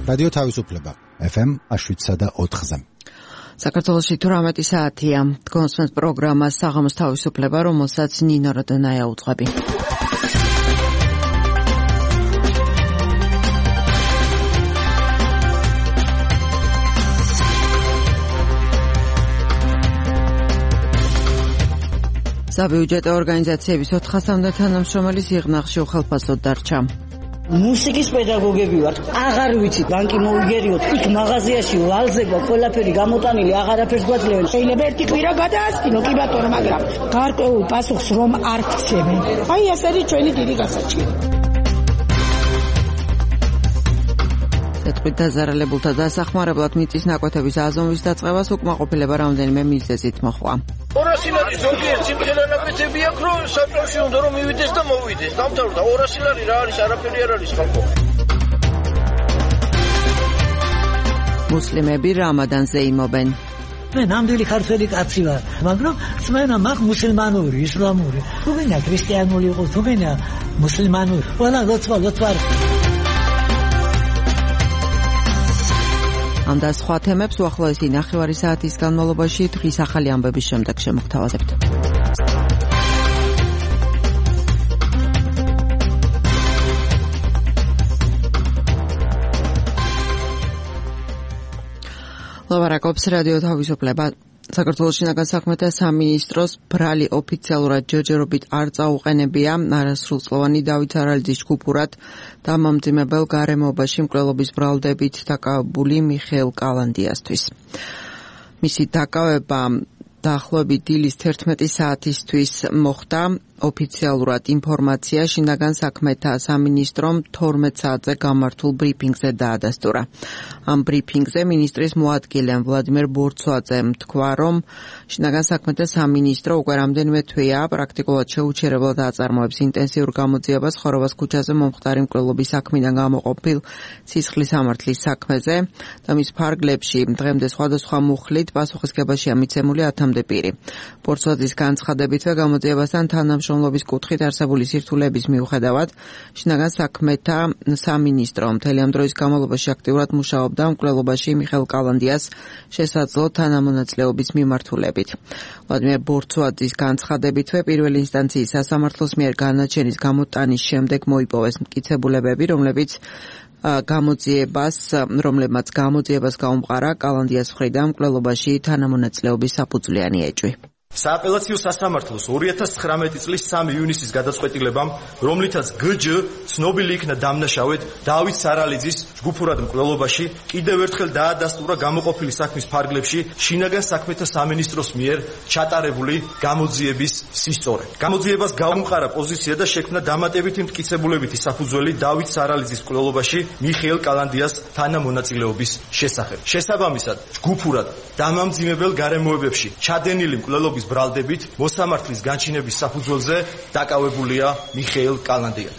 რადიო თავისუფლება FM 7.4-ზე. საქართველოში 18 საათია. გონსმენთ პროგრამა საღამოს თავისუფლება, რომელსაც ნინო როდონაია უძღვები. საბიუჯეტო ორგანიზაციების 400-მდე თანამშრომელი სიღნაღში უხალფასოდ დარჩა. მუსიკის პედაგოგები ვართ. აღარ ვიცით, ბანკი მოიგერიოთ, იქ მაღაზიაში ვალზება, ყველაფერი გამოტანილი, აღარაფერს გვაძლევენ. შეიძლება ერთი კვირა გადაასკინო, კი ბატონო, მაგრამ გარკვეულ პასუხს რომ არ გცემენ. აი ეს არის ჩვენი დიდი გასაჭირო. სიტყვით დაზარალებულთა დასახმარებლად მიწის ნაკვეთების აზომვის დაწყებას უკმაყოფილება რამდენიმე მიზეზით მოჰყვა. 200 ლარი ზოგიერთ სიმღერა ნაკვეთები აქვს, რომ საბჭოში უნდა რომ მივიდეს და მოვიდეს. დამთავრდა 200 ლარი რა არის, არაფერი არ არის ხალხო. მუსლიმები რამადანზე იმობენ. მე ნამდვილი ქართველი კაცი ვარ, მაგრამ წმენა მაქვს მუსლიმანური, ისლამური. თუ გინდა ქრისტიანული იყოს, თუ გინდა მუსლიმანური. ყველა ლოცვა. ამ და სხვა თემებს უახლოესი ნახევარი საათის განმავლობაში დღის ახალი ამბების შემდეგ შემოგთავაზებთ. ლაპარაკობს რადიო თავისუფლება. საქართველოს შინაგან საქმეთა სამინისტროს ბრალი ოფიციალურად ჯერჯერობით არ წაუყენებია არასრულწლოვანი დავით არალიძის ჯგუფურად დამამძიმებელ გარემოებაში მკვლელობის ბრალდებით დაკავებული მიხეილ კალანდიასთვის. მისი დაკავება დაახლოებით დილის 11 საათისთვის მოხდა. ოფიციალურად ინფორმაცია შინაგან საქმეთა სამინისტრომ 12 საათზე გამართულ ბრიფინგზე დაადასტურა. ამ ბრიფინგზე მინისტრის მოადგილე ვლადიმერ ბორცვაძემ თქვა, რომ შინაგან საქმეთა სამინისტრო უკვე რამდენიმე თვეა პრაქტიკულად შეუჩერებლად აწარმოებს ინტენსიურ გამოძიებას ხოროვას ქუჩაზე მომხდარი მკვლელობის საქმიდან გამოყოფილ სისხლის სამართლის საქმეზე და მის ფარგლებში დღემდე სხვადასხვა მუხლით პასუხისგებაშია მიცემული 10-მდე პირი. ბორცვაძის განცხადებითვე გამოძიებასთან თანამშრომლობის კუთხით არსებული სირთულეების მიუხედავად შინაგან საქმეთა სამინისტრო მთელი ამ დროის განმავლობაში აქტიურად მუშაობდა მკვლელობაში მიხეილ კალანდიას შესაძლო თანამონაწილეობის მიმართულებით. ვლადიმერ ბორცვაძის განცხადებითვე პირველი ინსტანციის სასამართლოს მიერ განაჩენის გამოტანის შემდეგ მოიპოვეს მტკიცებულებები, რომლებმაც გამოძიებას გაუმყარა კალანდიას მხრიდან მკვლელობაში თანამონაწილეობის საფუძვლიანი ეჭვი. სააპელაციო სასამართლოს 2019 წლის 3 ივნისის გადაწყვეტილებამ, რომლითაც გჯ ცნობილი იქნა დამნაშავედ დავით სარალიძის ჯგუფურად მკვლელობაში, კიდევ ერთხელ დაადასტურა გამოყოფილი საქმის ფარგლებში შინაგან საქმეთა სამინისტროს მიერ ჩატარებული გამოძიების სისწორე. გამოძიებას გაუმყარა პოზიცია და შექმნა დამატებითი მტკიცებულებითი საფუძველი დავით სარალიძის მკვლელობაში მიხეილ კალანდიას თანამონაწილეობის შესახებ. შესაბამისად, ჯგუფურად დამამძიმებელ გარემოებებში ჩადენილი მკვლელობის ბრალდებით მოსამართლის განჩინების საფუძველზე დაკავებულია მიხეილ კალანდია.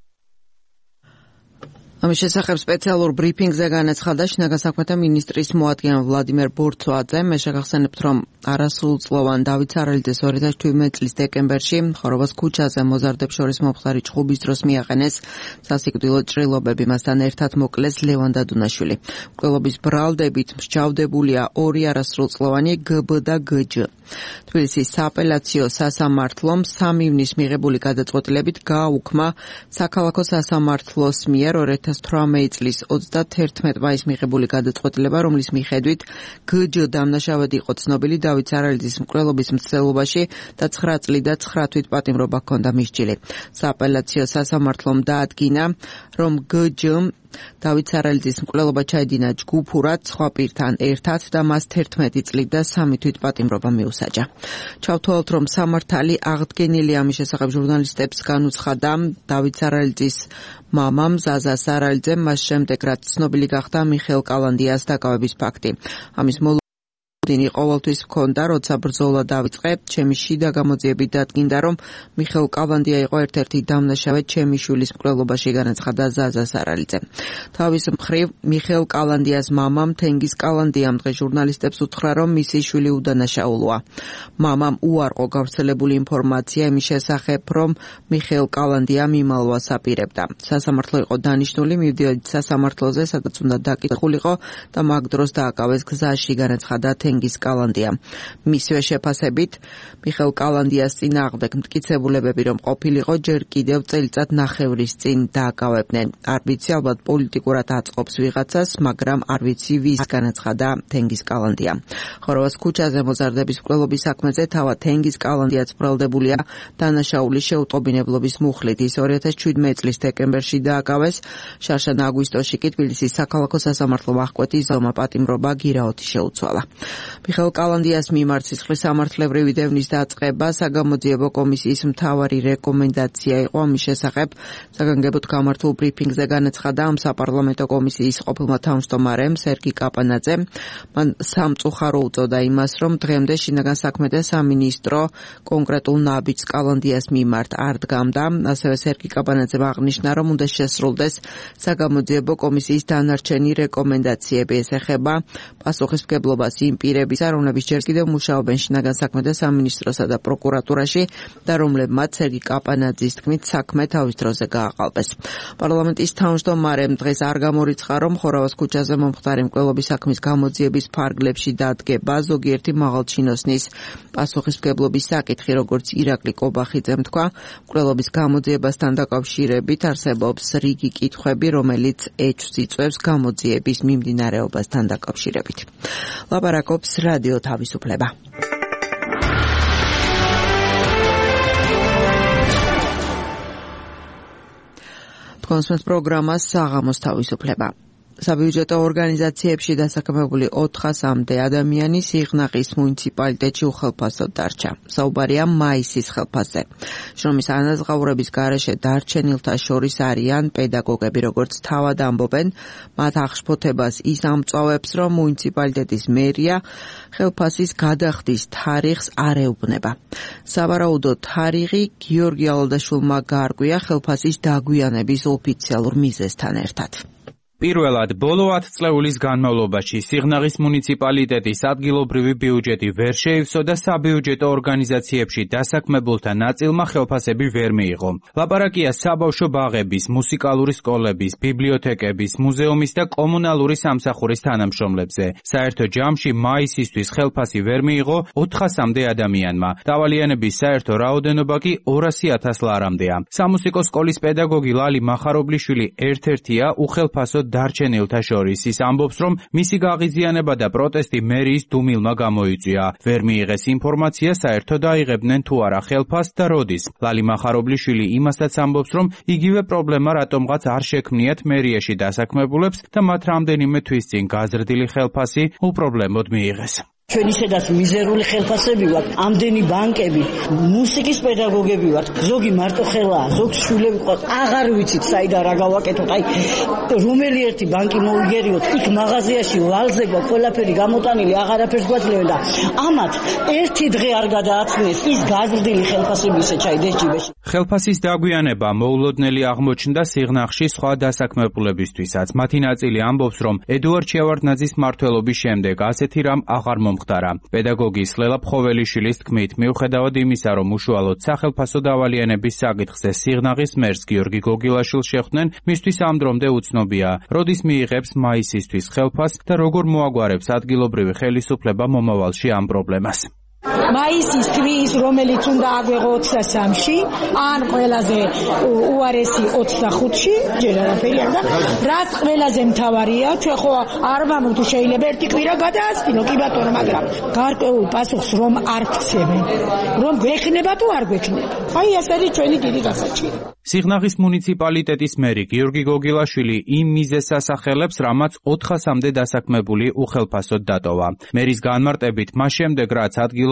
ამის შესახებ სპეციალურ ბრიფინგზე განაცხადა შინაგან საქმეთა მინისტრის მოადგილე ვლადიმერ ბორცვაძე. მე შეგახსენებთ, რომ არასრულწლოვან დავით სარალიძეს 2017 წლის დეკემბერში ხოროვას ქუჩაზე მოზარდებს შორის მომხდარი ჩხუბის დროს მიაყენეს სასიკვდილო ჭრილობები. მასთან ერთად მოკლეს ლევან დადუნაშვილი. მკვლელობის ბრალდებით მსჯავრდებულია 2 არასრულწლოვანი გბ და გჯ. თბილისის სააპელაციო სასამართლომ 3 ივნისს მიღებული გადაწყვეტილებით გააუქმა საქალაქო სასამართლოს მიერ 2018 წლის 31 მაისს მიღებული გადაწყვეტილება, რომლის მიხედვით გჯ დამნაშავედ იყო ცნობილი დავით სარალიძის მკვლელობის მცდელობაში და 9 წლით და 9 თვით პატიმრობა ჰქონდა მისჯილი. სააპელაციო სასამართლომ დაადგინა, რომ გჯ დავით სარალიძის მკვლელობა ჩაედინა ჯგუფურად სხვა პირთან ერთად და მას 11 წლით და 3 თვით პატიმრობა მიუსაჯა. ჩავთვალოთ, რომ სამართალი აღდგენილი ამის შესახებ ჟურნალისტებს განუცხადა დავით სარალიძის მამამ ზაზა სარალიძემ მას შემდეგ, რაც ცნობილი გახდა მიხეილ კალანდიას დაკავების ფაქტი. ამის დინი ყოველთვის მქონდა, როცა ბრძოლა დაიწყე, ჩემი შიდა გამოძიებით დადგინდა, რომ მიხეილ კალანდია იყო ერთ-ერთი დამნაშავე ჩემი შვილის მკვლელობაში, განაცხადა ზაზა სარალიძე. თავის მხრივ, მიხეილ კალანდიას მამამ თენგიზ კალანდიამ დღეს ჟურნალისტებს უთხრა, რომ მისი შვილი უდანაშაულოა. მამამ უარყო გავრცელებული ინფორმაცია იმის შესახებ, რომ მიხეილ კალანდია მიმალვას აპირებდა. სასამართლო იყო დანიშნული, მივდიოდით სასამართლოზე, სადაც უნდა დაკითხულიყო და მაგ დროს დააკავეს გზაში, განაცხადა თენგიზ კალანდია. მისვე შეფასებით, მიხეილ კალანდიას წინააღმდეგ მტკიცებულებები რომ ყოფილიყო, ჯერ კიდევ წელიწად ნახევრის წინ დააკავებდნენ. არ ვიცი, ალბათ პოლიტიკურად აწყობს ვიღაცას, მაგრამ არ ვიცი ვის, განაცხადა თენგიზ კალანდია. ხოროვას ქუჩაზე მოზარდების მკვლელობის საქმეზე თავად თენგიზ კალანდიაც ბრალდებულია დანაშაულის შეუტყობინებლობის მუხლით. ის 2017 წლის დეკემბერში დააკავეს, შარშან აგვისტოში კი თბილისის საქალაქო სასამართლო ვახკვეთის ზომა პატიმრობა გირაოთი შეუცვალა. მიხეილ კალანდიას მიმართ სისხლის სამართლებრივი დევნის დაწყება საგამოძიებო კომისიის მთავარი რეკომენდაცია იყო. ამის შესახებ საგანგებოდ გამართულ ბრიფინგზე განაცხადა ამ საპარლამენტო კომისიის ყოფილმა თავმჯდომარემ სერგი კაპანაძემ. მან სამწუხარო უწოდა იმას, რომ დღემდე შინაგან საქმეთა სამინისტრო კონკრეტულ ნაბიჯს კალანდიას მიმართ არ დგამდა. ასევე სერგი კაპანაძემ აღნიშნა, რომ უნდა შესრულდეს საგამოძიებო კომისიის დანარჩენი რეკომენდაციები. ეს ეხება პასუხისმგებლობას იმ პირებისა, რომლებიც ჯერ კიდევ მუშაობენ შინაგან საქმეთა სამინისტროსა და პროკურატურაში და რომლებმაც სერგი კაპანაძის თქმით საქმე თავის დროზე გააყალბეს. პარლამენტის თავმჯდომარემ დღეს არ გამორიცხა, რომ ხოროვას ქუჩაზე მომხდარი მკვლელობის საქმის გამოძიების ფარგლებში დადგება ზოგიერთი მაღალჩინოსნის პასუხისმგებლობის საკითხი, როგორც ირაკლი კობახიძემ თქვა. მკვლელობის გამოძიებასთან დაკავშირებით არსებობს რიგი კითხვები, რომელიც ეჭვს იწვევს გამოძიების მიმდინარეობასთან დაკავშირებით. ლაპარაკობს რადიო თავისუფლება. თქვენს პროგრამას საღამოს თავისუფლება. საბიუჯეტო ორგანიზაციებში დასაქმებული 400-მდე ადამიანი სიღნაღის მუნიციპალიტეტში უხელფასოდ დარჩა. საუბარია მაისის ხელფასზე. შრომის ანაზღაურების გარეშე დარჩენილთა შორის არიან პედაგოგები, როგორც თავად ამბობენ, მათ აღშფოთებას ის ამწვავებს, რომ მუნიციპალიტეტის მერია ხელფასის გადახდის თარიღს არ ეუბნება. სავარაუდო თარიღი გიორგი ალადაშვილმა გაარკვია ხელფასის დაგვიანების ოფიციალურ მიზეზთან ერთად. პირველად, ბოლო 10 წლეულის განმავლობაში სიღნაღის მუნიციპალიტეტის ადგილობრივი ბიუჯეტი ვერ შეივსო და საბიუჯეტო ორგანიზაციებში დასაქმებულთა ნაწილმა ხელფასები ვერ მიიღო. ლაპარაკია საბავშვო ბაღების, მუსიკალური სკოლების, ბიბლიოთეკების, მუზეუმის და კომუნალური სამსახურის თანამშრომლებზე. საერთო ჯამში მაისისთვის ხელფასი ვერ მიიღო 400-მდე ადამიანმა. დავალიანების საერთო რაოდენობა კი 200,000 ლარამდეა. სამუსიკო სკოლის პედაგოგი ლალი მახარობლიშვილი ერთ-ერთია უხელფასო დარჩენილთა შორის. ის ამბობს, რომ მისი გაღიზიანება და პროტესტი მერიის დუმილმა გამოიწვია. ვერ მიიღეს ინფორმაცია, საერთოდ აიღებდნენ თუ არა ხელფასს და როდის. ლალი მახარობლიშვილი იმასაც ამბობს, რომ იგივე პრობლემა რატომღაც არ შექმნიათ მერიაში დასაქმებულებს და მათ რამდენიმე თვის წინ გაზრდილი ხელფასი უპრობლემოდ მიიღეს. ჩვენ ისედაც მიზერული ხელფასები ვართ, ამდენი ბანკები, მუსიკის პედაგოგები ვართ, ზოგი მარტო ხელაა, ზოგს შვილები ყავს, აღარ ვიცით საიდან რა გავაკეთოთ, აი რომელი ერთი ბანკი მოიგერიოთ, იქ მაღაზიაში ვალზე გვაქვს ყველაფერი გამოტანილი, აღარაფერს გვაძლევენ და ამათ ერთი დღე არ გადააცნეს ის გაზრდილი ხელფასები ისე ჩაიდეს ჯიბეში. ხელფასის დაგვიანება მოულოდნელი აღმოჩნდა სიღნაღში სხვა დასაქმებულებისთვისაც. მათი ნაწილი ამბობს, რომ ედუარდ შევარდნაძის მმართველობის შემდეგ ასეთი რამ აღარ მომხდარა. პედაგოგი სლელა ფხოველიშვილის თქმით, მიუხედავად იმისა, რომ უშუალოდ სახელფასო დავალიანების საკითხზე სიღნაღის მერს გიორგი გოგილაშვილს შეხვდნენ, მისთვის ამ დრომდე უცნობია, როდის მიიღებს მაისისთვის ხელფასს და როგორ მოაგვარებს ადგილობრივი ხელისუფლება მომავალში ამ პრობლემას. მაისის თვის, რომელიც უნდა აგვეღო 23-ში, ან ყველაზე უარესი 25-ში, ჯერ არაფერი არ და რაც ყველაზე მთავარია, ჩვენ ხო არ ვამბობ თუ შეიძლება ერთი კვირა გადაასწინო, კი ბატონო, მაგრამ გარკვეულ პასუხს რომ არ გცემენ, რომ გვექნება თუ არ გვექნება. აი ეს არის ჩვენი დიდი გასაჭირო. სიღნაღის მუნიციპალიტეტის მერი გიორგი გოგილაშვილი იმ მიზეზს ასახელებს, რამაც 400-მდე დასაქმებული უხელფასოდ დატოვა. მერის განმარტებით, მას შემდეგ რაც ადგილობრივი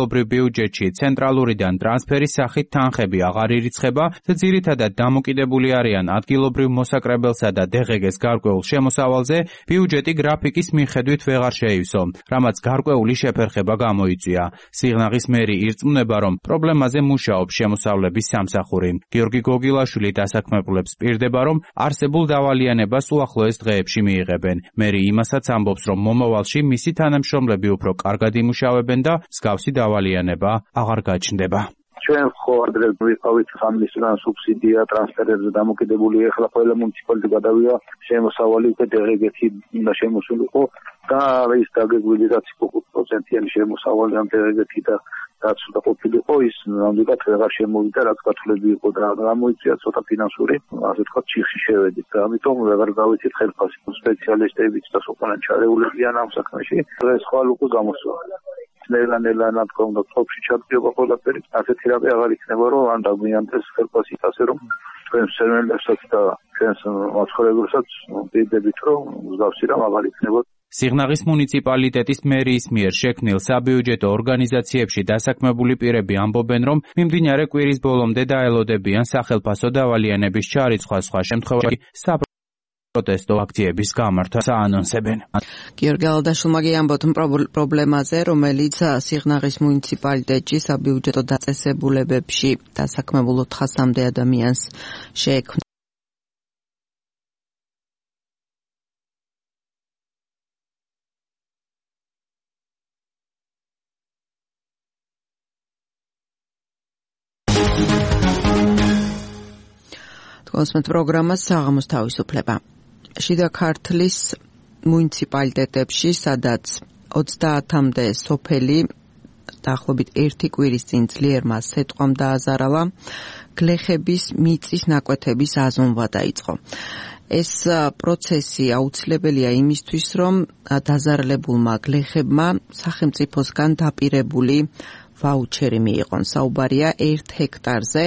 ადგილობრივ ბიუჯეტში ცენტრალურიდან ტრანსფერის სახით თანხები აღარ ირიცხება და ძირითადად დამოკიდებული არიან ადგილობრივ მოსაკრებელსა და DGG-ს გარკვეულ შემოსავალზე, ბიუჯეტი გრაფიკის მიხედვით ვეღარ შეივსო, რამაც გარკვეული შეფერხება გამოიწვია. სიღნაღის მერი ირწმუნება, რომ პრობლემაზე მუშაობს შემოსავლების სამსახური. გიორგი გოგილაშვილი დასაქმებულებს პირდება, რომ არსებულ დავალიანებას უახლოეს დღეებში მიიღებენ. მერი იმასაც ამბობს, რომ მომავალში მისი თანამშრომლები უფრო კარგად იმუშავებენ და მსგავსი დავალიანება აღარ გაჩნდება. ჩვენ ხო ადრე ვიყავით სამინისტროდან სუბსიდია ტრანსფერებზე დამოკიდებული, ეხლა ყველა მუნიციპალიტეტი გადავიდა შემოსავალი უკვე DGG-ში უნდა შემოსულიყო და ის დაგეგმილი რაც 5%-იანი შემოსავალი ამ DGG-ში და რაც უნდა ყოფილიყო, ის ნამდვილად აღარ შემოვიდა, რაც გათვლები იყო და გამოიწვია ცოტა ფინანსური, ასე ვთქვათ, ჩიხში შევედით და ამიტომ აღარ გავიცით ხელფასი. სპეციალისტებიც და სოფლან ჩარეულებიან ამ საქმეში. ეს ხვალ უკვე გამოსვა. ნელა თქო უნდა ტოპში ჩადგება ყველაფერი, ასეთი რამე აღარ იქნება, რომ ან დაგვიანდეს ხელფასი ასე რომ ჩვენ სერვერებსაც და ჩვენს მაცხოვრებლებსაც ვიდებით, რომ მსგავსი რამ აღარ იქნება. სიღნაღის მუნიციპალიტეტის მერიის მიერ შექმნილ საბიუჯეტო ორგანიზაციებში დასაქმებული პირები ამბობენ, რომ მიმდინარე კვირის ბოლომდე დაელოდებიან სახელფასო დავალიანების ჩარიცხვა, სხვა შემთხვევაში პროტესტო აქციების გამართვას აანონსებენ. გიორგი ალდაშვილმა გიამბოთ პრობლემაზე, რომელიც სიღნაღის მუნიციპალიტეტში საბიუჯეტო დაწესებულებებში დასაქმებულ 400-მდე ადამიანს შეექმნა. კონსმეთ პროგრამა საღამოს თავისუფლება. შიდა ქართლის მუნიციპალიტეტებში, სადაც 30-მდე სოფელი დაახლოებით 1 კვირის წინ ძლიერმა სეტყვამ დააზარალა, გლეხების მიწის ნაკვეთების აზომვა დაიწყო. ეს პროცესი აუცილებელია იმისთვის, რომ დაზარალებულმა გლეხებმა სახელმწიფოსგან დაპირებული ვაუჩერი მიიღონ. საუბარია 1 ჰექტარზე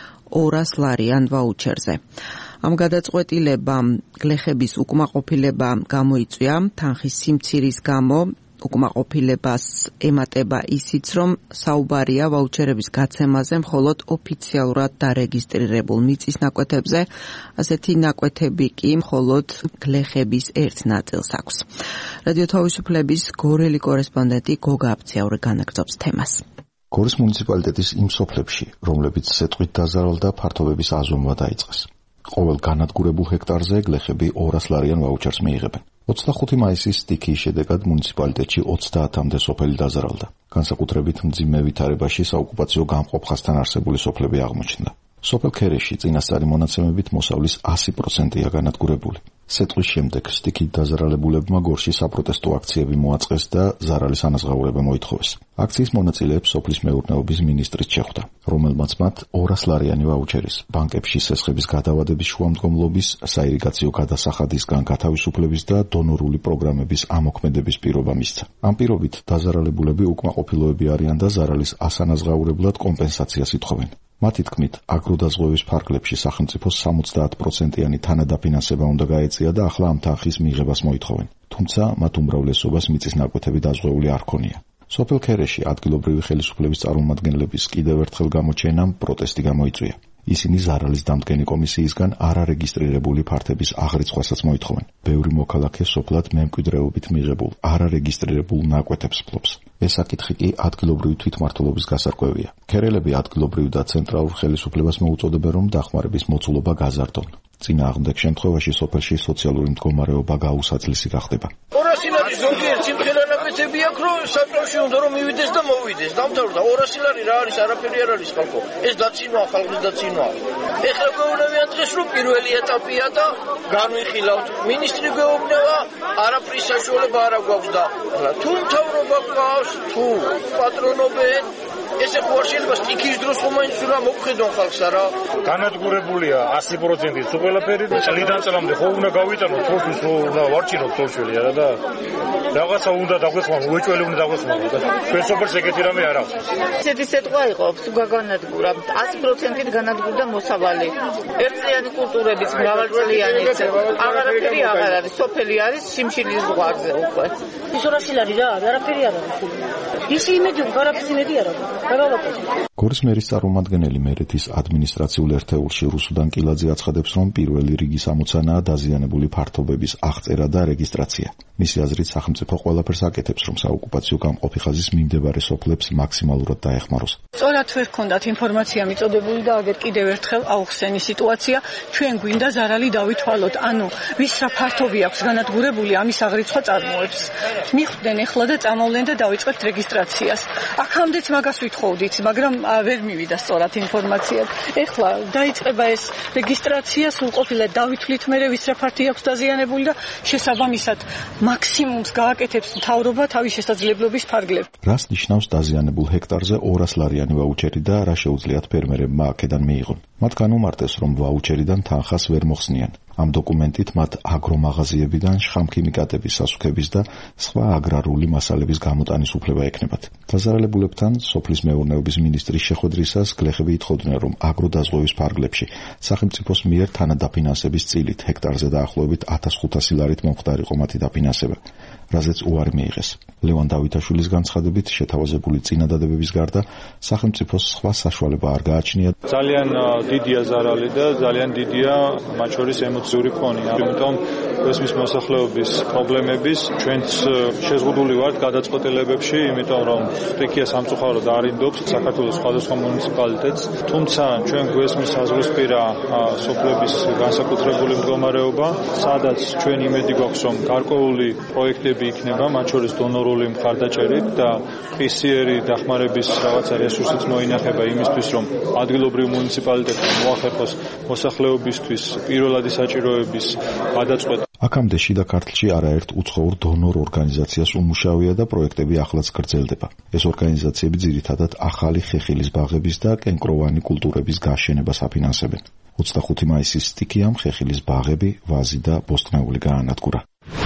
200 ლარიან ვაუჩერზე. ამ გადაწყვეტილებამ გლეხების უკმაყოფილება გამოიწვია თანხის სიმცირის გამო. უკმაყოფილებას ემატება ისიც, რომ საუბარია ვაუჩერების გაცემაზე მხოლოდ ოფიციალურად დარეგისტრირებულ მიწის ნაკვეთებზე, ასეთი ნაკვეთები კი მხოლოდ გლეხების ერთ ნაწილს აქვს. რადიო თავისუფლების გორელი კორესპონდენტი გოგა აფციაური განაგრძობს თემას. გორის მუნიციპალიტეტის იმ სოფლებში, რომლებიც სეტყვით დაზარალდა, ფართობების აზომვა დაიწყეს. ყოველ განადგურებულ ჰექტარზე გლეხები 200 ლარიან ვაუჩერს მიიღებენ. 25 მაისის სტიქიის შედეგად მუნიციპალიტეტში 30-მდე სოფელი დაზარალდა. განსაკუთრებით მძიმე ვითარებაში საოკუპაციო გამყოფხასთან არსებული სოფლები აღმოჩნდა. სოფელ ქერეში წინასწარი მონაცემებით მოსავლის 100%-ია განადგურებული. სეტყვის შემდეგ სტიქით დაზარალებულებმა გორში საპროტესტო აქციები მოაწყეს და ზარალის ანაზღაურება მოითხოვეს. აქციის მონაწილეებს სოფლის მეურნეობის მინისტრიც შეხვდა, რომელმაც მათ 200 ლარიანი ვაუჩერის, ბანკებში სესხების გადავადების შუამდგომლობის, საირიგაციო გადასახადისგან გათავისუფლების და დონორული პროგრამების ამოქმედების პირობა მისცა. ამ პირობით დაზარალებულები უკმაყოფილოები არიან და ზარალის ასანაზღაურებლად კომპენსაციას ითხოვენ. მათი თქმით, აგროდაზღვევის ფარგლებში სახელმწიფოს 70%-იანი თანადაფინანსება უნდა გაეწია და ახლა ამ თანხის მიღებას მოითხოვენ. თუმცა მათ უმრავლესობას მიწის ნაკვეთები დაზღვეული არ ქონია. სოფელ ქერეში ადგილობრივი ხელისუფლების წარმომადგენლების კიდევ ერთხელ გამოჩენამ პროტესტი გამოიწვია. ისინი ზარალის დამდგენი კომისიისგან არარეგისტრირებული ფართების აღრიცხვასაც მოითხოვენ. ბევრი მოქალაქე სოფლად მემკვიდრეობით მიღებულ არარეგისტრირებულ ნაკვეთებს ფლობს. ეს საკითხი კი ადგილობრივი თვითმმართველობის გასარკვევია. ქერელები ადგილობრივ და ცენტრალურ ხელისუფლებას მოუწოდებენ, რომ დახმარების მოცულობა გაზარდონ. წინააღმდეგ შემთხვევაში სოფელში სოციალური მდგომარეობა გაუსაძლისი გახდება. ორასილარი ზოგიერთ სიმხელანაკვეთები აქვს, რომ საწოლში უნდა რომ მივიდეს და მოვიდეს. დამთავრდა 200 ლარი რა არის, არაფერი არ არის ხალხო. ეს დაცინვა, ხალხის დაცინვა. ეხლა გვეუბნებიან დღეს, რომ პირველი ეტაპია და განვიხილავთ. მინისტრი გვეუბნება, არაფრის საშუალება არ აქვს და თუ მთავრობა გვყავს, თუ პატრონობენ, ესე ხო არ შეიძლება სტიქის დროს ხომ მაინც უნდა მოგხედონ ხალხს არა? განადგურებულია 100%-ით ყველაფერი და წლიდან წლამდე ხო უნდა გავიტანოთ თორშს უნდა ვარჩინოთ თორშველი არა და რაღაცა უნდა დაგვეხმარო, უეჭველი უნდა დაგვეხმარო და ფესოფერს ეგეთი რამე არ აქვს. ესეთი სიტყვა იყო, თუ გაგანადგურა 100%-ით განადგურდა მოსავალი. ერთწლიანი კულტურების მრავალწლიანიც აღარაფერი აღარ არის, სოფელი არის შიმშილის ზღვარზე უკვე. ისორაშილარი რა, არაფერი არ არის. ისი იმედი გარაფის იმედი არ არის. გორის მერის წარმომადგენელი მერეთის ადმინისტრაციულ ერთეულში რუსუდან კილაძე აცხადებს, რომ პირველი რიგის ამოცანაა დაზიანებული ფართობების აღწერა და რეგისტრაცია. მისი აზრით, სახელმწიფო ყველაფერს აკეთებს, რომ საოკუპაციო გამყოფი ხაზის მიმდებარე სოფლებს მაქსიმალურად დაეხმაროს. სწორად ვერ ჰქონდათ ინფორმაცია მიწოდებული და აგერ კიდევ ერთხელ აუხსენი სიტუაცია, ჩვენ გვინდა ზარალი დავითვალოთ, ანუ ვის რა ფართობი აქვს განადგურებული, ამის აღრიცხვა წარმოებს. მიხვდნენ ეხლა და წამოვლენ და დავიწყებთ რეგისტრაციას. აქამდეც მაგას ვითხოვდით, მაგრამ ვერ მივიდა სწორად ინფორმაცია. ეხლა დაიწყება ეს რეგისტრაცია, სრულყოფილად დავითვლით მერე ვის რა ფართი აქვს დაზიანებული და შესაბამისად მაქსიმუმს გააკეთებს მთავრობა თავის შესაძლებლობის ფარგლებს. რას ნიშნავს დაზიანებულ ჰექტარზე 200 ლარიანი ვაუჩერი და რა შეუძლიათ ფერმერებმა აქედან მიიღონ? მათ განუმარტეს, რომ ვაუჩერიდან თანხას ვერ მოხსნიან. ამ დოკუმენტით მათ აგრომაღაზიებიდან შხამქიმიკატების, სასუქების და სხვა აგრარული მასალების გამოტანის უფლება ექნებათ. დაზარალებულებთან სოფლის მეურნეობის მინისტრის შეხვედრისას გლეხები ითხოვდნენ, რომ აგროდაზღვევის ფარგლებში სახელმწიფოს მიერ თანადაფინანსების წილით ჰექტარზე დაახლოებით 1500 ლარით მომხდარიყო მათი დაფინანსება, რაზეც უარი მიიღეს. ლევან დავითაშვილის განცხადებით, შეთავაზებული წინადადებების გარდა სახელმწიფოს სხვა საშუალება არ გააჩნია. ძალიან დიდია ზარალი და ძალიან დიდია მათ შორის ემოციური ფონი. ამიტომ ესმის მოსახლეობის პრობლემების ჩვენც შეზღუდული ვართ გადაწყვეტილებებში, იმიტომ რომ სტიქია სამწუხაროდ არინდობს საქართველოს სხვადასხვა მუნიციპალიტეტს. თუმცა ჩვენ გვესმის საზღვრისპირა სოფლების განსაკუთრებული მდგომარეობა, სადაც ჩვენ იმედი გვაქვს, რომ გარკვეული პროექტები იქნება, მათ შორის დონორული მხარდაჭერით და ყისიერი დახმარების რაღაცა რესურსიც მოინახება იმისთვის, რომ ადგილობრივ მუნიციპალიტეტმა მოახერხოს მოსახლეობისთვის პირველადი საჭიროების გადაწყვეტა. აქამდე შიდა ქართლში არაერთ უცხოურ დონორ ორგანიზაციას უმუშავია და პროექტები ახლაც გრძელდება. ეს ორგანიზაციები ძირითადად ახალი ხეხილის ბაღების და კენკროვანი კულტურების გაშენებას აფინანსებენ. 25 მაისის სტიქიამ ხეხილის ბაღები, ვაზი და ბოსტნეული გაანადგურა.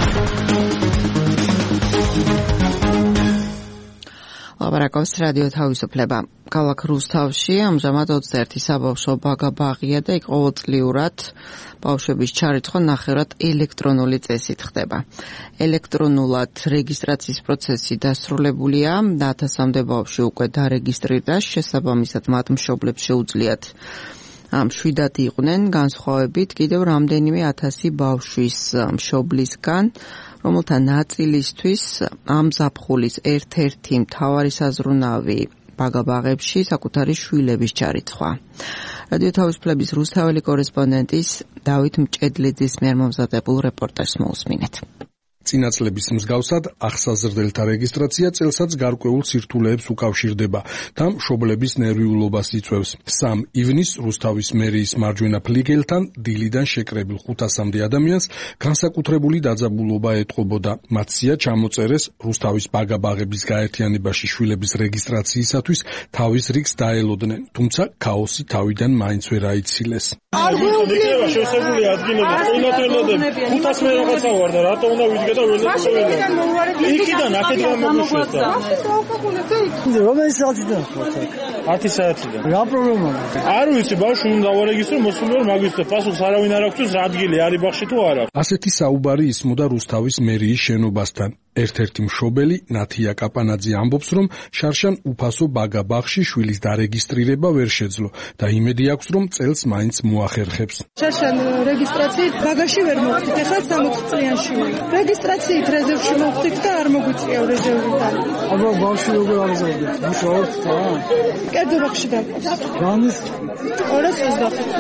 ლაპარაკობს რადიო თავისუფლება. ქალაქ რუსთავში ამჟამად 21 საბავშვო ბაღია და იქ ყოველწლიურად ბავშვების ჩარიცხვა ნახევრად ელექტრონული წესით ხდება. ელექტრონულად რეგისტრაციის პროცესი დასრულებულია და 1000-მდე ბავშვი უკვე დარეგისტრირდა, შესაბამისად მათ მშობლებს შეუძლიათ მშვიდად იყვნენ, განსხვავებით კიდევ რამდენიმე 1000 ბავშვის მშობლისგან, რომელთა ნაწილისთვის ამ ზაფხულის ერთ-ერთი მთავარი საზრუნავი ბაღებში საკუთარი შვილების ჩარიცხვა. რადიო თავისუფლების რუსთაველი კორესპონდენტის დავით მჭედლიძის მიერ მომზადებულ რეპორტაჟს მოусმინეთ. წინა წლების მსგავსად ახსაზრდელთა რეგისტრაცია წელსაც გარკვეულ სირთულეებს უკავშირდება და მშობლების ნერვიულობას იწვევს. 3 ივნის რუსთავის მერიის მარჯვენა ფლიგელთან დილიდან შეკრებილ 500-მდე ადამიანს განსაკუთრებული დაძაბულობა ეტყობოდა. მათ სია ჩამოწერეს რუსთავის ბაღების გაერთიანებაში შვილების რეგისტრაციისათვის თავის რიგს დაელოდნენ, თუმცა ქაოსი თავიდან მაინც ვერ აიცილეს. არ გვეუბნება შესაძლებელი ადგილები, ყინათელოდები, 500 მე რაღაცა ვარ და რატო უნდა ვიდგე და ვერ დავწერე. იქიდან აქეთ გამომიშვეს და. რომელი საათიდან ხართ? 10 საათიდან. რა პრობლემაა? არ ვიცი, ბავშვი უნდა დავარეგისტრირო, მოსული ვარ მაგის და პასუხს არავინ არ აქვს, რა ადგილი არის ბაღში თუ არა. ასეთი საუბარი ისმოდა რუსთავის მერიის შენობასთან. ერთ-ერთი მშობელი ნათია კაპანაძე ამბობს, რომ შარშან უფასო ბაღში შვილის დარეგისტრირება ვერ შეძლო და იმედი აქვს, რომ წელს მაინც მოახერხებს. შარშან რეგისტრაციით ბაღში ვერ მოვხდით, ახლა 60 წლიანში ვარ. რეგისტრაციით რეზერვში მოვხდით და არ მოგვიწია რეზერვიდან. აბა ბავშვი როგორ აღზევდით? მუშაობთ რა? კერძო ბაღში დავყავს. რამის 225.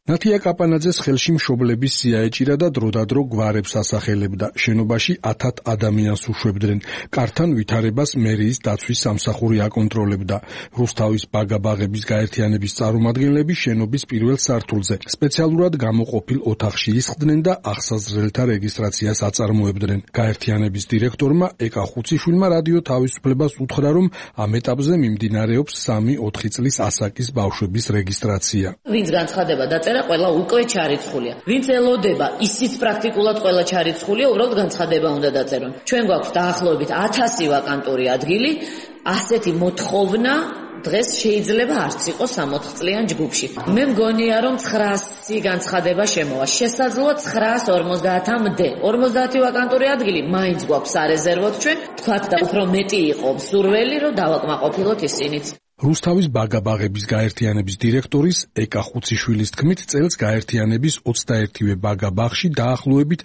ნათია კაპანაძეს ხელში მშობლების სია ეჭირა და დროდადრო გვარებს ასახელებდა. შენობაში 1000 ადამიანს უშვებდნენ. კართან ვითარებას მერიის დაცვის სამსახური აკონტროლებდა. რუსთავის ბაგაბაღების გაერთიანების წარმომადგენლები შენობის პირველ სართულზე სპეციალურად გამოყოფილ ოთახში ისხდნენ და ახსაზრდელთა რეგისტრაციას აწარმოებდნენ. გაერთიანების დირექტორმა ეკა ხუციშვილმა რადიო თავისუფლებას უთხრა, რომ ამ ეტაპზე მიმდინარეობს 3-4 წლის ასაკის ბავშვების რეგისტრაცია. ვინც განცხადება დაწერა, ყველა უკვე ჩარიცხულია. ვინც ელოდება, ისიც პრაქტიკულად ყველა ჩარიცხულია, უბრალოდ განცხადება უნდა დაწერონ. ჩვენ გვაქვს დაახლოებით 1000 ვაკანტური ადგილი, ასეთი მოთხოვნა დღეს შეიძლება არც იყოს 60 წლიან ჯგუფში. მე მგონია, რომ 900 განცხადება შემოვა. შესაძლოა 950-მდე. 50 ვაკანტური ადგილი მაინც გვაქვს სარეზერვოდ ჩვენ. თქვათ და უფრო მეტი იყო სურველი, რომ დავაკმაყოფილოთ ისინიც. რუსთავის ბაგაბაღების გაერთიანების დირექტორის ეკა ხუციშვილის თქმით, წელს გაერთიანების 21-ვე ბაგაბაღში დაახლოებით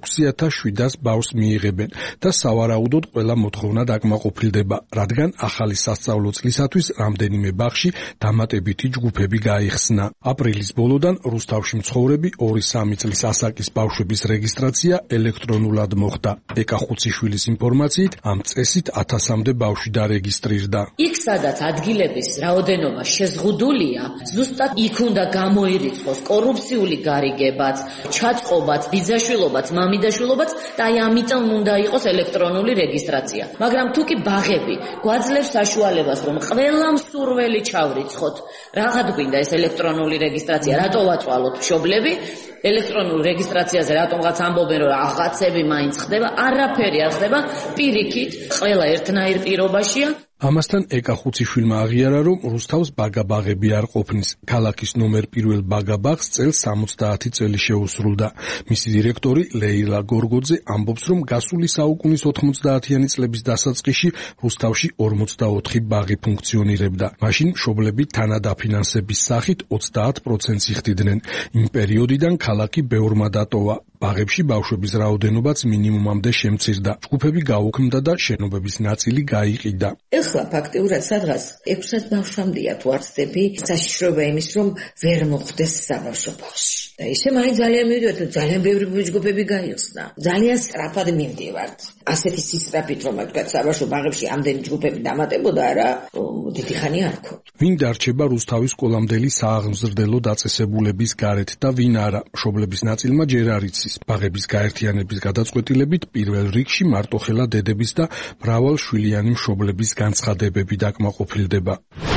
6700 ბავშვს მიიღებენ და სავარაუდოდ ყველა მოთხოვნა დაკმაყოფილდება, რადგან ახალი სასწავლო წლისათვის რამდენიმე ბაღში დამატებითი ჯგუფები გაიხსნა. აპრილის ბოლოდან რუსთავში მცხოვრები 2-3 წლის ასაკის ბავშვების რეგისტრაცია ელექტრონულად მოხდა. ეკა ხუციშვილის ინფორმაციით, ამ წესით 1000-მდე ბავშვი დარეგისტრირდა. იქ სადაც ადგილების რაოდენობა შეზღუდულია, ზუსტად იქ უნდა გამოირიცხოს კორუფციული გარიგებაც, ჩაწყობაც, ბიძაშვილობაც, მამიდაშვილობაც და აი ამიტომ უნდა იყოს ელექტრონული რეგისტრაცია. მაგრამ თუ კი ბაღები გვაძლევს საშუალებას, რომ ყველა მსურველი ჩავრიცხოთ, რაღაც გვინდა ეს ელექტრონული რეგისტრაცია, რატო ვაწვალოთ მშობლები? ელექტრონულ რეგისტრაციაზე რატომღაც ამბობენ, რომ რაღაცები მაინც ხდება, არაფერი არ ხდება, პირიქით, ყველა ერთნაირ პირობაშია. ამასთან ეკა ხუციშვილმა აღიარა, რომ რუსთავს ბაგაბაღები არ ყოფნის. ქალაქის ნომერ 1 ბაგაბაღს წელს 70 წელი შეუსრულდა. მისი დირექტორი ლეილა გორგოძე ამბობს, რომ გასული საუკუნის 90-იანი წლების დასაწყისში რუსთავში 44 ბაღი ფუნქციონირებდა. მაშინ მშობლები თანადაფინანსების სახით 30%-ს იხდიდნენ. იმ პერიოდიდან ქალაქი ბევრმა დატოვა. ბაღებში ბავშვების რაოდენობაც მინიმუმამდე შემცირდა. ჯგუფები გაუქმდა და შენობების ნაწილი გაიყიდა. ეხლა ფაქტიურად სადღაც 600 ბავშვამდეა თუ არ ვცდები, საშიშროება იმის, რომ ვერ მოხვდეს საბავშვო ბაღში. და ისე მაინც ძალიან მივიდივართ, რომ ძალიან ბევრი ჯგუფები გაიხსნა. ძალიან სწრაფად მივდივართ. ასეთი სისწრაფით, რომ თქვა საბავშვო ბაღებში ამდენი ჯგუფები დამატებოდა, რა დიდი ხანი არ ქონდა. ვინ დარჩება რუსთავის სკოლამდელი სააღმზრდელო დაწესებულების გარეთ და ვინ არა? მშობლების ნაწილმა ჯერ არ იცის. ბაღების გაერთიანების გადაწყვეტილებით პირველ რიგში მარტოხელა დედების და მრავალშვილიანი მშობლების განცხადებები დაკმაყოფილდება.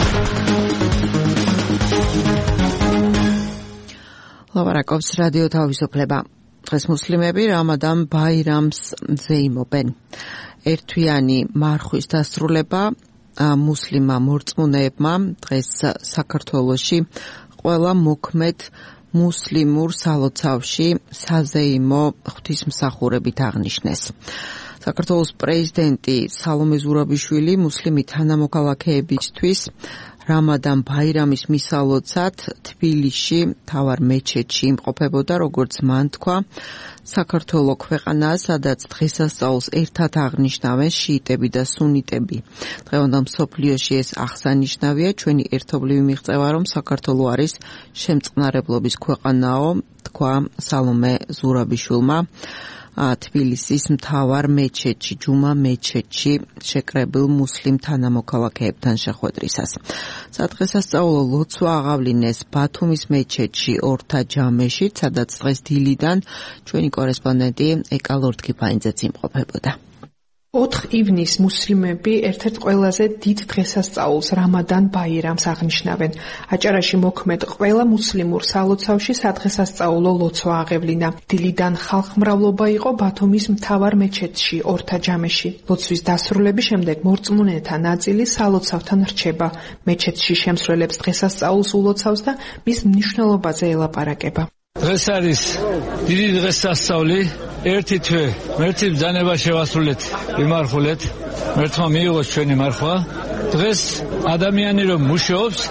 ლავარაკობს რადიო თავისუფლება. დღეს მუსლიმები რამადან ბაირამს ზეიმობენ. ერთვიანი მარხვის დასრულება მუსლიმმა მორწმუნეებმა დღეს საქართველოში ყველა მოქმედ მუსლიმურ სალოცავში საზეიმო ღვთისმსახურებით აღნიშნეს. საქართველოს პრეზიდენტი სალომე ზურაბიშვილი მუსლიმი თანამოქალაქეებისთვის რამადან ბაირამის მისალოცად თბილისში მთავარ მეჩეთში იმყოფებოდა, როგორც მან თქვა, საქართველო ქვეყანაა, სადაც დღესასწაულს ერთად აღნიშნავენ შიიტები და სუნიტები. დღევანდელ მსოფლიოში ეს აღსანიშნავია, ჩვენი ერთობლივი მიღწევა, რომ საქართველო არის შემწყნარებლობის ქვეყანაო, თქვა სალომე ზურაბიშვილმა თბილისის მთავარ მეჩეთში, ჯუმა მეჩეთში შეკრებილ მუსლიმ თანამოქალაქეებთან შეხვედრისას. სადღესასწაულო ლოცვა აღავლინეს ბათუმის მეჩეთში ორთა ჯამეში, სადაც დღეს დილიდან ჩვენი კორესპონდენტი ეკა ლორთქიფაინძეც იმყოფებოდა. 4 ივნის მუსლიმები ერთ-ერთ ყველაზე დიდ დღესასწაულს რამადან ბაირამს აღნიშნავენ. აჭარაში მოქმედ ყველა მუსლიმურ სალოცავში სადღესასწაულო ლოცვა აღევლინა. დილიდან ხალხმრავლობა იყო ბათუმის მთავარ მეჩეთში ორთა ჯამეში. ლოცვის დასრულების შემდეგ მორწმუნეთა ნაწილი სალოცავთან რჩება. მეჩეთში შემსვლელებს დღესასწაულს ულოცავს და მის მნიშვნელობაზე ელაპარაკება. დღეს არის დიდი დღესასწაული, ერთი თვე, ერთი ბრძანება შევასრულეთ, ვიმარხულეთ, მერთმა მიიღოს ჩვენი მარხვა. დღეს ადამიანი რომ მუშაობს,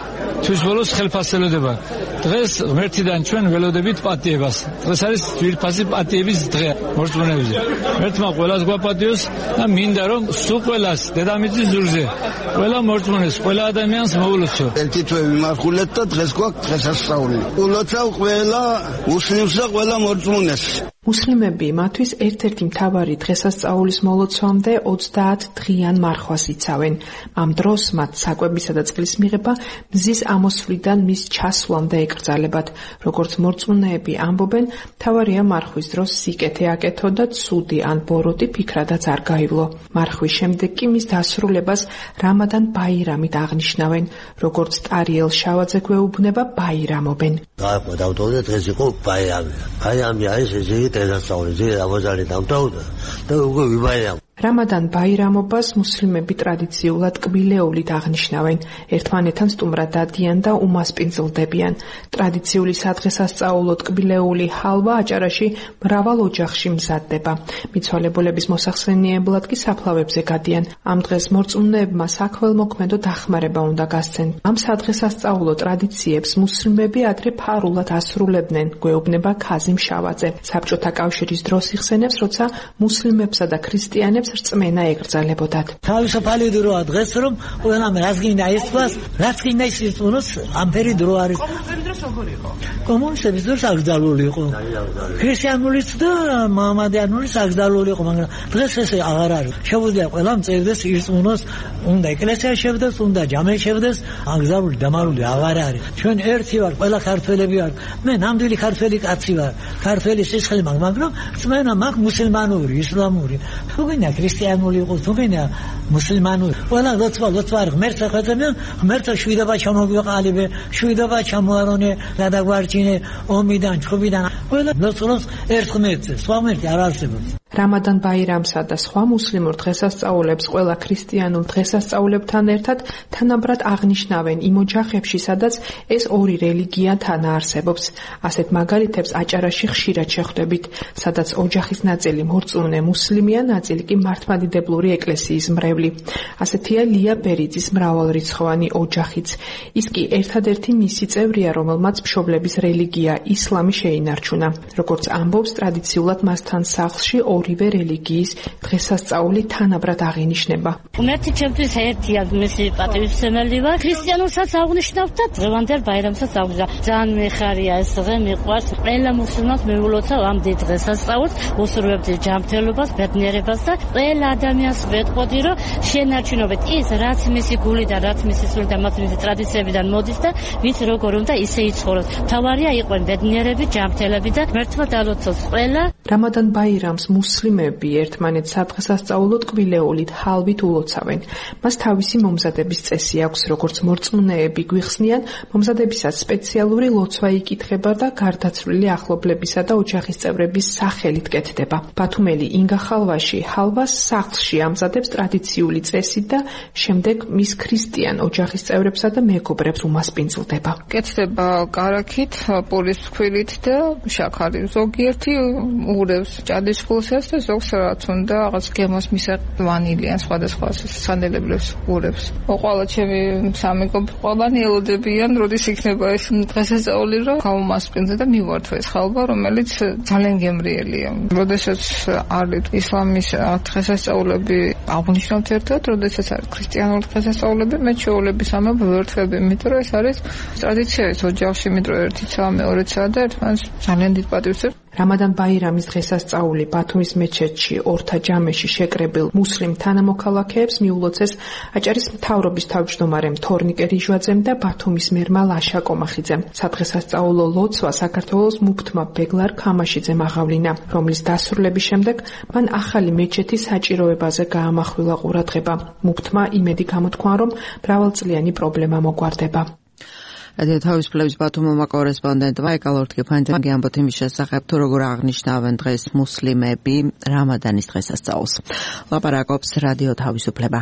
თვის ბოლოს ხელფასელოდება. დღეს ღმერთიდან ჩვენ ველოდებით პატიებას. დღეს არის ძვირფასი პატიების დღე მორწმუნეებზე. ღმერთმა ყველას გვაპატიოს და მინდა რომ სულ ყველას დედამიწის ზურზე ყველა მორწმუნეს, ყველა ადამიანს მოულოცო. ერთი თვე ვიმარხულეთ და დღეს გვაქვს დღესასწაული. ულოცავ ყველა მუსლიმს და ყველა მორწმუნეს. მუსლიმები მათთვის ერთ-ერთი მთავარი დღესასწაულის მოლოცვამდე 30 დღიან მარხვას იცავენ. ამ დროს მათ საკვებისა და წყლის მიღება მზის ამოსვლიდან მის ჩასვლამდე ეკრძალებათ. როგორც მორწმუნეები ამბობენ, მთავარია მარხვის დროს სიკეთე აკეთო და ცუდი ან ბოროტი ფიქრადაც არ გაივლო. მარხვის შემდეგ კი მის დასრულებას რამადან ბაირამით აღნიშნავენ, როგორც ტარიელ შავაძე გვეუბნება ბაირამობენ. დავდოვდა დღეს იყო ბაირამი. ბაირამი არის ეს დღესასწაული, აბაზარი დამთავრდა და უკვე ვიბაირამ. რამადან ბაირამობას მუსლიმები ტრადიციულად კბილეულით აღნიშნავენ, ერთმანეთთან სტუმრად დადიან და უმასპინძლდებიან. ტრადიციული სადღესასწაულო კბილეული ჰალვა აჭარაში მრავალ ოჯახში მზადდება. მიცვალებულების მოსახსენიებლად კი საფლავებზე გადიან. ამ დღეს მორწმუნეებმა საქველმოქმედო დახმარება უნდა გასცენ. ამ სადღესასწაულო ტრადიციებს მუსლიმები ადრე ფარულად ასრულებდნენ, გვეუბნება ქაზიმ შავაძე. საბჭოთა კავშირის დროს იხსენებს, როცა მუსლიმებსა და ქრისტიანებს რწმენა ეკრძალებოდათ. თავისუფალი დროა დღეს, რომ ყველამ რაც გინდა ისწავლოს, რაც გინდა ისწავლოს, ამფერი დრო არის. კომუნისტების დროს როგორ იყო? კომუნისტების დროს აკრძალული იყო. ქრისტიანულიც და მამადიანულიც აკრძალული იყო, მაგრამ დღეს ესე აღარ არის. შეუძლია ყველამ წერდეს ისწავლოს, უნდა ეკლესია შევდეს, უნდა ჯამე შევდეს, აკრძალული დამალული აღარ არის. ჩვენ ერთი ვარ, ყველა ქართველები ვარ. მე ნამდვილი ქართველი კაცი ვარ. ქართველი სისხლი მაქვს, მაგრამ რწმენა მაქვს მუსლიმანური, ისლამური. თუგინა ქრისტიანული იყო, თუგინა მუსლიმანური. ყველა ლოცვა ღმერთს ხვეწებია, ღმერთს შვიდობა ჩამოგვიყალიბე, შვიდობა ჩამოარონე, გადაგვარჩინე ომიდან, ჩხუბიდან. ყველა ლოცვას ერთ ღმერთს, სხვა ღმერთი არ არსებობს. რამადან ბაირამსა და სხვა მუსლიმურ დღესასწაულებს ყველა ქრისტიანულ დღესასწაულებთან ერთად თანაბრად აღნიშნავენ იმ ოჯახებში, სადაც ეს ორი რელიგია თანაარსებობს. ასეთ მაგალითებს აჭარაში ხშირად შეხვდებით, სადაც ოჯახის ნაწილი მორწმუნე მუსლიმია, ნაწილი კი მართლმადიდებლური ეკლესიის მრევლი. ასეთია ლია ბერიძის მრავალრიცხოვანი ოჯახიც. ის კი ერთადერთი მისი წევრია, რომელმაც მშობლების რელიგია ისლამი შეინარჩუნა. როგორც ამბობს, ტრადიციულად მასთან სახლში ორივე რელიგიის დღესასწაული თანაბრად აღინიშნება. ღმერთი ჩემთვის ერთია, მისი პატივისცემელი ვარ. ქრისტიანულსაც აღნიშნავთ და დღევანდელ ბაირამსაც აღნიშნავ. ძალიან მეხარია ეს დღე, მიყვარს. ყველა მუსლიმანს მეულოცავ ამ დიდ დღესასწაულს, უსურვებდი ჯანმრთელობას, ბედნიერებას და ყველა ადამიანს ვეთყოდი, რომ შენარჩუნოთ ის, რაც მისი გულიდან, რაც მისი სულიდან, მისი ტრადიციებიდან მოდის და ვის როგორ უნდა ისე იცხოვროს. მთავარია იყვნენ ბედნიერები, ჯანმრთელები და ღმერთმა დალოცოს ყველა. რამადან ბაირამს მუსლიმები ერთმანეთს სადღესასწაულოდ კბილეულით ჰალვით ულოცავენ. მას თავისი მომზადების წესი აქვს, როგორც მორწმუნეები გვიხსნიან, მომზადებისას სპეციალური ლოცვა იკითხება და გარდაცვლილი ახლობლებისა და ოჯახის წევრების სახელით კეთდება. ბათუმელი ინგა ხალვაში ჰალვას სახლში ამზადებს ტრადიციული წესით და შემდეგ მის ქრისტიან ოჯახის წევრებსა და მეგობრებს უმასპინძლდება. კეთდება კარაქით, პურის ფქვილით და შაქარი. ზოგიერთი ურევს ჭადისხულსაც და ზოგს რაც უნდა რაღაც გემოს მისაღებად ვანილიან, სხვადასხვა სანელებლებს ურევს. ყველა ჩემი სამეგობრო ყველანი ელოდებიან, როდის იქნება ეს დღესასწაული, რომ გავუმასპინძლე და მივართო ეს ხალვა, რომელიც ძალიან გემრიელია. როდესაც არის ისლამის დღესასწაულები აღნიშნავთ ერთად, როდესაც არის ქრისტიანული დღესასწაულები, მე შეუძლებს ამბობ ვერთვები, იმიტომ რომ ეს არის ტრადიცია ეს ოჯახში, იმიტომ რომ ერთი ცა, მეორეცა და ერთმანეთს ძალიან დიდ პატივს წერს. რამადან ბაირამის დღესასწაული ბათუმის მეჩეთში ორთა ჯამეში შეკრებილ მუსლიმ თანამოქალაქეებს მიულოცეს აჭარის მთავრობის თავმჯდომარემ თორნიკე რიჟვაძემ და ბათუმის მერმა ლაშა კომახიძემ. სადღესასწაულო ლოცვა საქართველოს მუფთმა ბეგლარ ქამაშიძემ აღავლინა, რომლის დასრულების შემდეგ მან ახალი მეჩეთი საჭიროებაზე გაამახვილა ყურადღება. მუფთმა იმედი გამოთქვა, რომ მრავალწლიანი პრობლემა მოგვარდება. რადიო თავისუფლების ბათუმმა კორესპონდენტმა ეკალორტკიფანჯანგი ამბობთ იმის შესახებ, თუ როგორ აღნიშნავენ დღეს მუსლიმები რამადანის დღესასწაულს. ლაპარაკობს რადიო თავისუფლება.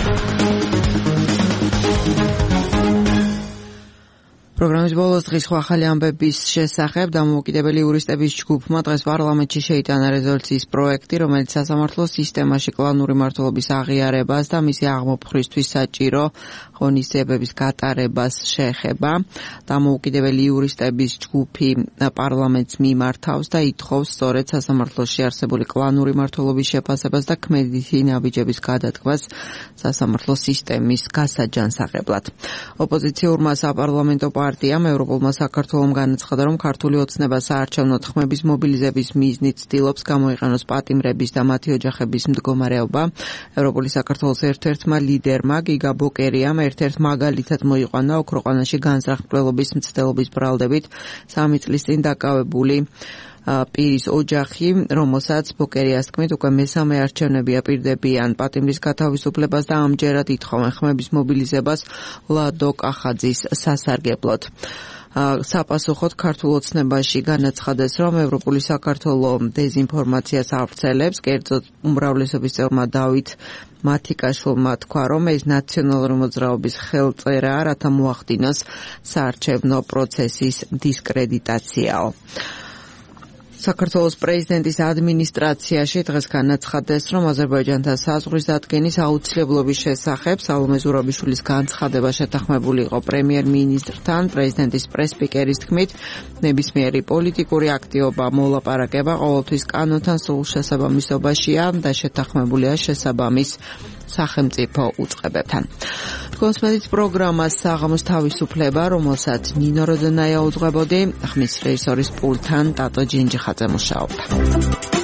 პროგრამის ბოლოს დღის ახალი ამბების შესახებ დამოუკიდებელი იურისტების ჯგუფმა დღეს პარლამენტში შეიტანა რეზოლუციის პროექტი, რომელიც სასამართლო სისტემაში კლანური მმართველობის აღიარებას და მისი აღმოფხვრისთვის საჭირო ღონისძიებების გატარებას შეეხება. დამოუკიდებელი იურისტების ჯგუფი პარლამენტს მიმართავს და ითხოვს სწორედ სასამართლოში არსებული კლანური მმართველობის შეფასებას და ქმედითი ნაბიჯების გადადგმას სასამართლო სისტემის გასაჯანსაღებლად. ოპოზიციურმა საპარლამენტო პარტიამ ევროპულმა საქართველომ განაცხადა, რომ ქართული ოცნება საარჩევნო თქმების მობილიზების მიზნით ცდილობს გამოიყენოს პატიმრების და მათი ოჯახების მდგომარეობა. ევროპული საქართველოს ერთ-ერთმა ლიდერმა გიგა ბოკერიამ ერთ-ერთ მაგალითად მოიყვანა ოქროყანაში განზრახმლელობის მცდელობის ბრალდებით 3 წლის წინ დაკავებული პირის ოჯახი, რომელსაც ბოკერიას თქმით უკვე მესამე არჩევნებია პირდებიან პატიმრის გათავისუფლებას და ამჯერად ითხოვენ ხმების მობილიზებას ლადო კახაძის სასარგებლოდ. საპასუხოდ ქართულ ოცნებაში განაცხადეს, რომ ევროპული საქართველო დეზინფორმაციას ავრცელებს. კერძოდ უმრავლესობის წევრმა დავით მათიკაშვილმა თქვა, რომ ეს ნაციონალური მოძრაობის ხელწერაა, რათა მოახდინოს საარჩევნო პროცესის დისკრედიტაციაო. საქართველოს პრეზიდენტის ადმინისტრაციაში დღეს განაცხადეს, რომ აზერბაიჯანთან საზღვრის დადგენის აუცილებლობის შესახებ სალომე ზურაბიშვილის განცხადება შეთანხმებული იყო პრემიერ-მინისტრთან. პრეზიდენტის პრესპიკერის თქმით, ნებისმიერი პოლიტიკური აქტივობა, მოლაპარაკება ყოველთვის კანონთან სრულ შესაბამისობაშია და შეთანხმებულია შესაბამის სახელმწიფო უწყებებთან. კონსმედით პროგრამას საღამოს თავისუფლება, რომელსაც ნინო როდონაია უძღვებოდი, ხმის რეჟისორის პულტთან ტატო ჯინჯიხაძე მუშაობდა.